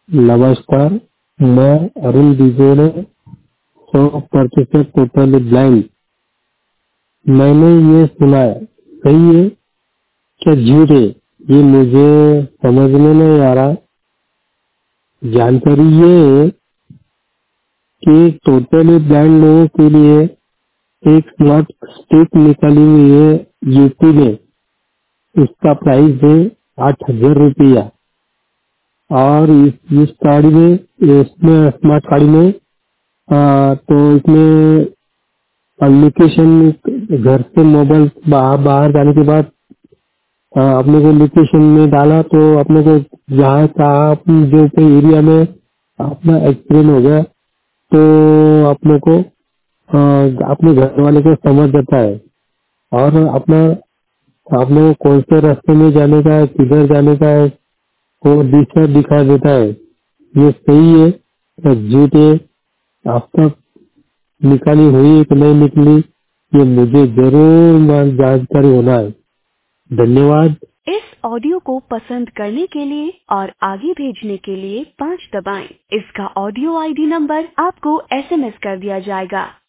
नमस्कार, मैं Arun Bijode 100% totally blind. मैंने ये सुना है, सही है क्या झूठ है? ये मुझे समझ में नहीं आ रहा। जानकारी ये है कि टोटली ब्लाइंड लोगों के लिए एक स्मार्ट स्टिक निकाली हुई है यूपी में। इसका प्राइस है 8,000 रुपया। और इस गाड़ी में, इसमें स्मार्ट गाड़ी में तो इसमें लोकेशन, घर से मोबाइल बाहर जाने के बाद अपने को लोकेशन में डाला तो अपने को जहाँ कहा जो कोई एरिया में अपना एक्सीडेंट हो गया तो अपने को अपने घर वाले को समझ जाता है। और अपना अपने को कौन से रास्ते में जाने का है, किधर जाने का है, वो दिशा दिखा देता है। ये सही है या झूठ है? आपका निकाली हुई कि नहीं निकली, ये मुझे जरूर जानकारी होना है। धन्यवाद। इस ऑडियो को पसंद करने के लिए और आगे भेजने के लिए 5 दबाएं। इसका ऑडियो आईडी नंबर आपको एसएमएस कर दिया जाएगा।